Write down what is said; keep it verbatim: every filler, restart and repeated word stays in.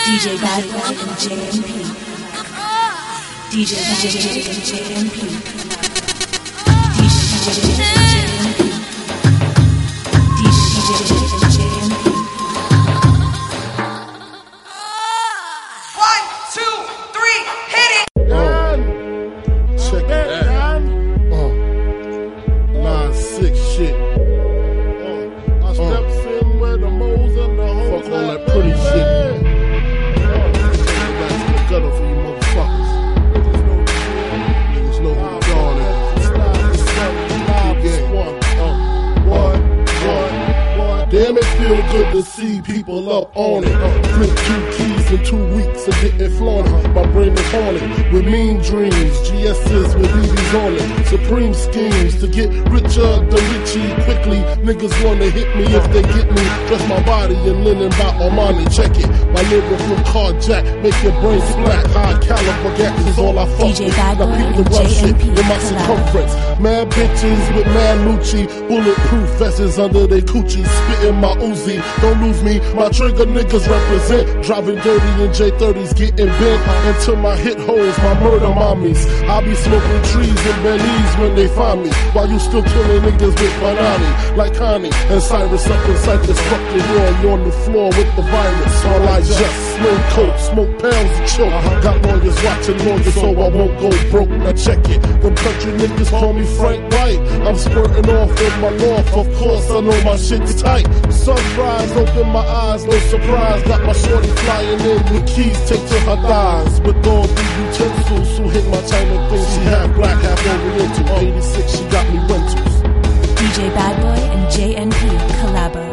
D J Bad Boy and J M P. D J Bad Boy and J M P. D J Bad Boy and J M P. D J Bad Boy and J M P. One, two, three, hit it! Um, check it out. Uh, nine six shit. Uh, I steps uh, in where the moles and the hoes. Fuck all that pretty shit. Gutter for you motherfuckers. Niggas know who we on it. Damn, it feel good to see people up on it. Flip two keys in two weeks and getting flaunted. My brain is haunted with mean dreams. G S's with B Bs on it. Supreme schemes to get richer than Richie quickly. Niggas wanna hit me if they get me. Dress my body in linen by Armani. Check it. My nigga from Carjack make your brain splat. High caliber gas is all I fuck with. Now people rub shit in my circumference. Mad bitches with mad Lucci. Bulletproof vests under they coochie. Spitting my Uzi. Don't lose me. My trigger niggas represent. Driving dirty in J thirties getting bent into my hit holes. My murder mommies. I be smoking trees and Belize when they find me. While you still killing niggas with Banani. Like Connie and Cyrus up in Cyprus. Fuck the hill. You on the floor with the virus. All I just smoke coke. Smoke pounds of choke. Got lawyers watching lawyers so I won't go broke. Now check it. Them country niggas call me Frank White. I'm spurting off with my loft. Of course I know my shit's tight. Sunrise, open my eyes, no surprise. Got my shorty flying in with keys taped to her thighs. With all the utensils who hit my China thing. She half black, half oriental. eighty-six, she got me rentals. D J Bad Boy and J N P collabo.